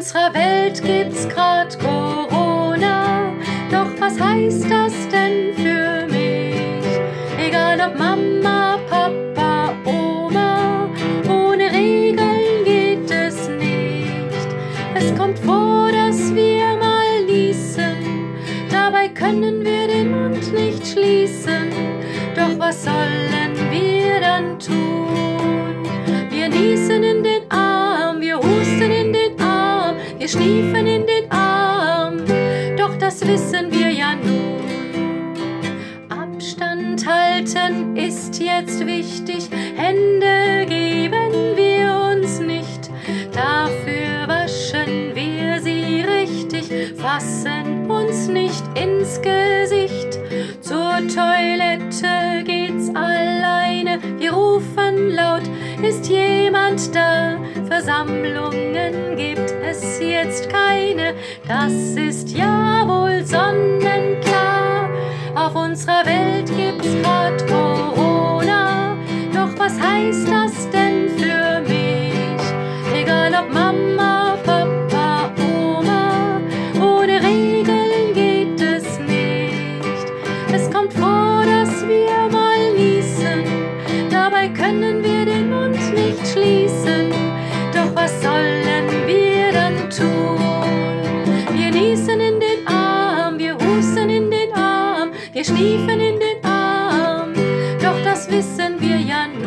unserer Welt gibt's grad Corona, doch was heißt das denn für mich? Egal ob Mama, Papa, Oma, ohne Regeln geht es nicht. Es kommt vor, dass wir mal niesen, dabei können wir den Mund nicht schließen. Doch was sollen wir dann tun? Wir niesen in den Arm, wir husten in den Arm, wir schniefen in den Arm, doch das wissen wir ja nun. Abstand halten ist jetzt wichtig, Hände geben wir uns nicht, dafür waschen wir sie richtig, fassen uns nicht ins Gesicht. Zur Toilette geht's alleine, wir rufen laut, ist jemand da? Versammlungen gibt es jetzt keine, das ist ja wohl sonnenklar. Auf unserer Welt gibt's grad Corona, doch was heißt das denn für mich? Egal ob Mama, Papa, Oma, ohne Regeln geht es nicht. Es kommt vor, dass wir mal niesen, dabei können wir den Mund nicht schließen. Doch was sollen wir dann tun? Wir niesen in den Arm, wir husten in den Arm, wir schniefen in den Arm, doch das wissen wir ja nicht.